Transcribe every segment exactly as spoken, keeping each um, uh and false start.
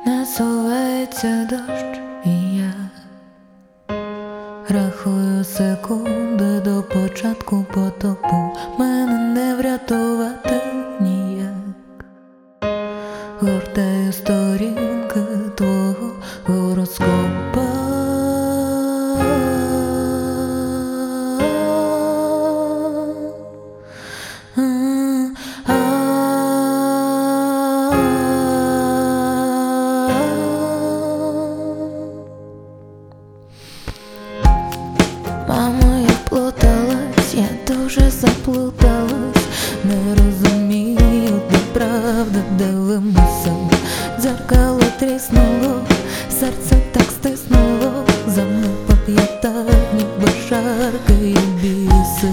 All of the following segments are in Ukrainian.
Насувається дощ, і я рахую секунди до початку потопу. Мене не врятувати ніяк. Гортаю сторінки твого гороскопа. Мамо, я плуталась, я дуже заплуталась. Не розумію, де правда, де вимисел. Дзеркало тріснуло, серце так стиснуло. За мною по п'ятах ніби шаркає біси.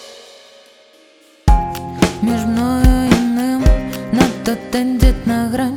Між мною і ним надто тендітна грань.